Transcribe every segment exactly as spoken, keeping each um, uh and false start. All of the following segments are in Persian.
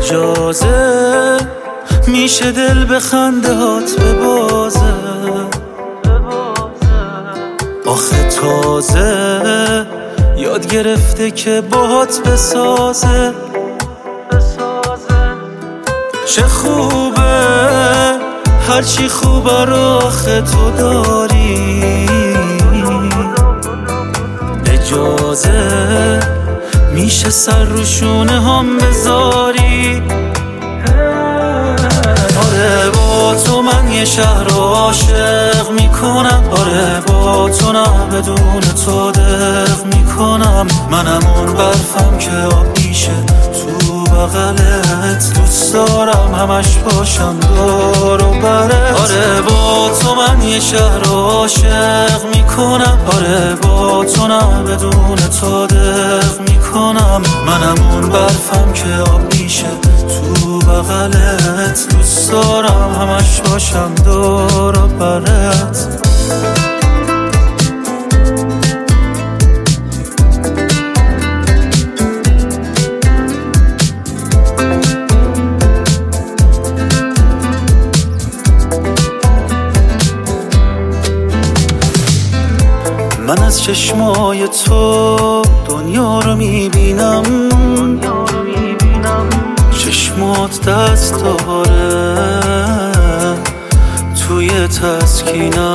اجازه میشه دل به خنده هات ببازه، آخه تازه یاد گرفته که باهات بسازه. چه خوبه هرچی خوبه رو آخه تو داری، اجازه میشه سر رو شونه هم بذاری. آره با تو من یه شهر رو عاشق میکنم، آره با تو نه بدون تو دق میکنم. منم اون برفم که آب میشه تو بغلت، دوست دارم همش باشم دور و برت. آره با تو من یه شهر رو عاشق میکنم، آره با تو نه بدون تو دق میکنم. منم اون برفم که آب میشه تو بغلت، دوست دارم همش باشم دور و برت. من از چشمای تو دنیا رو میبینم، چشمات دست داره توی تسکینم،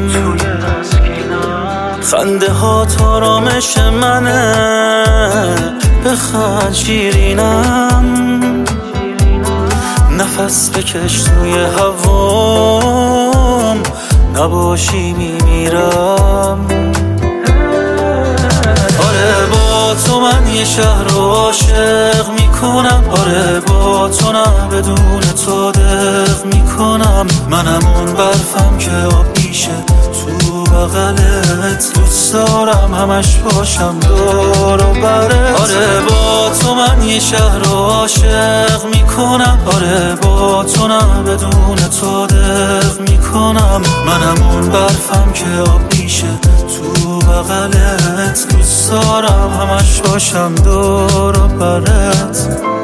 خنده ها آرامش منه، بخند شیرینم، نفس بکش توی هوام، نباشی میمیرم. آره با تو من یه شهر رو عاشق میکنم، آره با تو نه بدون تو دق میکنم. منم اون برفم که آب میشه تو بغلت، دوست دارم همش باشم دور و برت. آره با تو من یه شهر رو عاشق میکنم، آره با تو نه بدون تو دق میکنم. منم اون برفم که آب میشه تو بغلت، دوست دارم همش باشم دور و برت.